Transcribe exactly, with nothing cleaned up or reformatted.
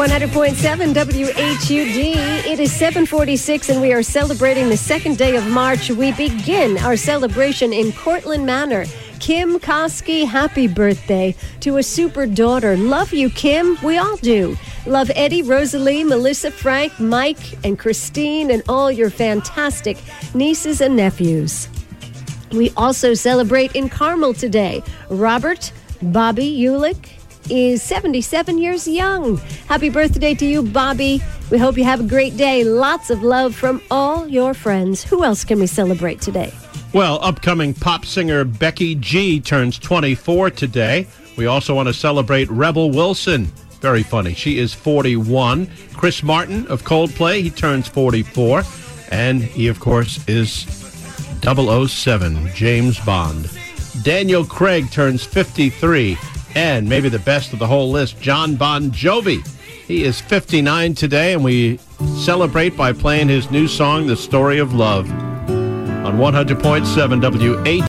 one hundred point seven W H U D. It is seven forty-six, and we are celebrating the second day of March. We begin our celebration in Cortland Manor. Kim Koski, happy birthday to a super daughter. Love you, Kim. We all do. Love Eddie, Rosalie, Melissa, Frank, Mike, and Christine, and all your fantastic nieces and nephews. We also celebrate in Carmel today. Robert Bobby Ulick is seventy-seven years young. Happy birthday to you, Bobby. We hope you have a great day. Lots of love from all your friends. Who else can we celebrate today? Well, upcoming pop singer Becky G turns twenty-four today. We also want to celebrate Rebel Wilson. Very funny. She is forty-one. Chris Martin of Coldplay, he turns forty-four. And he, of course, is double oh seven, James Bond. Daniel Craig turns fifty-three. And maybe the best of the whole list, John Bon Jovi. He is fifty-nine today, and we celebrate by playing his new song, The Story of Love, on one hundred point seven W H.